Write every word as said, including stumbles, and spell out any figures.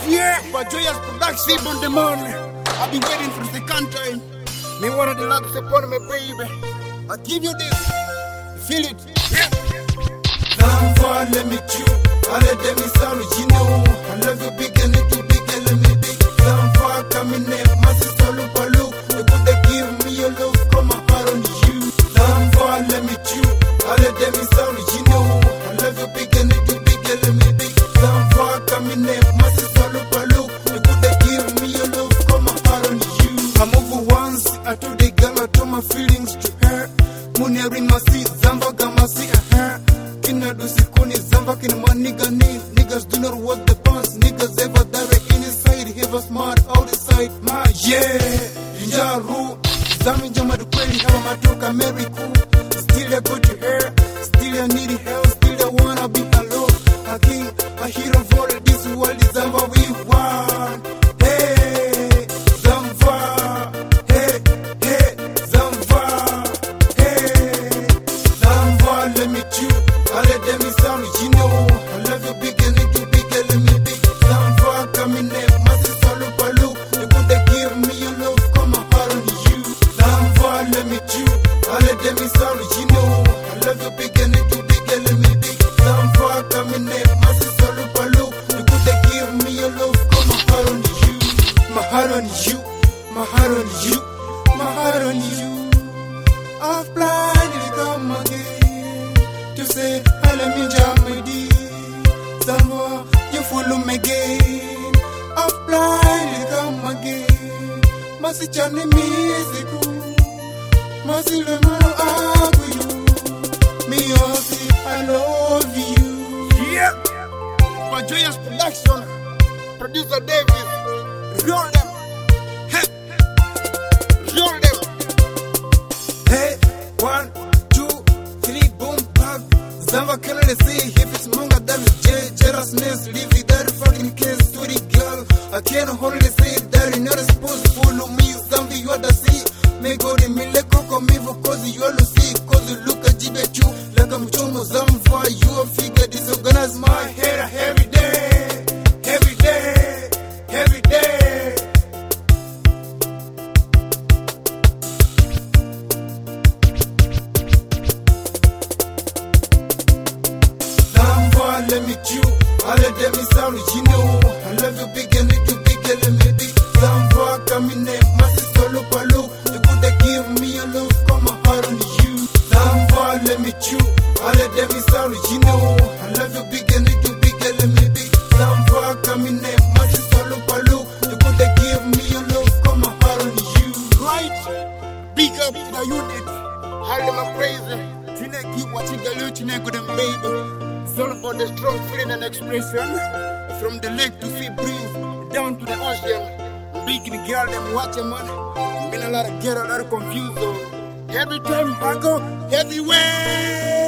Yeah, but joyous production on the morning. I've been waiting for the second time. Me wanted the love to support me, baby. I give you this. Feel it. Yeah. Time for let me chew. I let them sound you know. I love you big and little big and let me big. Time for coming in. My sister look a look. You could they give me your love. Come my heart on you. Time for let me chew. I let them sound you know. I love you big and little big and let me big. Time for coming in. My sister look a look. You could they give me your love. Come my heart on you. I move once. I told the girl I told my feelings to her. Muneri masi zamba gamasi uh Kina do sikoni zamba kina my nigga need. Niggas do not want the pants. Niggas ever direct inside. Have a smart outside. My yeah. Injaru. Zami jama do kweli kama matoka America. Still I go to her. Still I need help. Still I wanna be alone. A king, a hero for this world is zamba we want. Hey, zamba. Hey, hey, zamba. Let me chew, I let them sound, you know. I love you big and little big and let me big. Sound for coming in, my sister look a look. You could they give me your love, come my heart on you. Sound for let me chew, I let them sound, you know. I love you big and little big and let me big. Sound for coming in, my sister look a look. You could they give me your love, come my heart on you. My heart on you, my heart on you, my heart on you. I've blinded come again. To say, I let me jam my D. Somehow you follow me again. Apply, come again. Masi chani music. Masi le mano agu you. Me aussi, I love you. Yeah. But joyous production. Producer Davis. Roll them. Hey. Roll them. Hey, one, two, three, boom, bang. Zamba can I say if it's monga than J, Jerasness, leave it that fucking case, sweetie girl. I can't hold it, say that you're not supposed to follow me. Zambi, you are the sea. May go to me, let go me for cause you all see. Cause you look at you like I'm Chomo Zamba. You a figure disorganize my head every day, every day, every day. Let me chew, I let them sound, you know. I love you big and little big and let me big. Some for coming in, my sister look a look. You could they give me a love, come my heart on you. Some for let me chew, I let them sound, you know. I love you big and little big and let me big. Some for coming in, my sister look a look. You could they give me a love, come my heart on you. Right? Big up to the unit. Harlem are crazy. Tonight keep watching the loot, tonight good and baby. It's all about the strong feeling and expression. From the lake to sea breeze, down to the ocean. Big the girl, them watching man. Been a lot of get a lot of confused though. Every time I go, everywhere.